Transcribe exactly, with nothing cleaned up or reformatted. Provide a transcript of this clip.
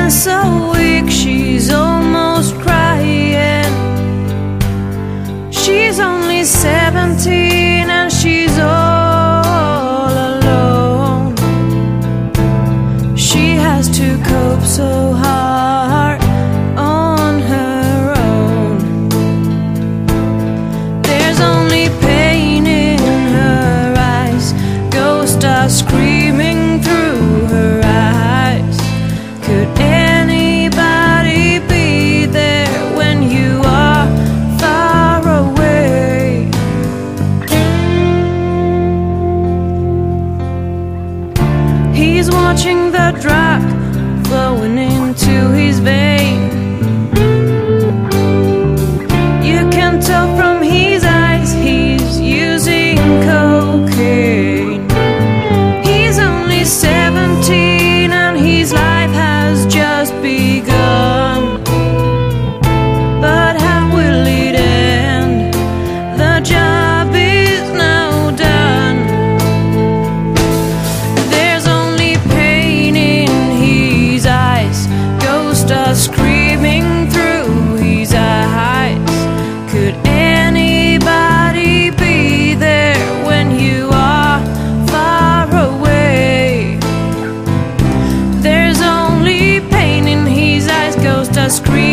feeling so weak, she's almost crying. She's only seventeen and she's all alone. She has to cope so hard on her own. There's only pain in her eyes, ghosts are screaming through her eyes. Could anybody be there when you are far away? He's watching the drop flowing into his vein. You can tell from his eyes he's using cocaine. He's only seventeen and his life has just begun. But how will it end? The job is now done. There's only pain in his eyes, ghosts are screaming through his eyes. Could anybody be there when you are far away? There's only pain in his eyes, ghosts are screaming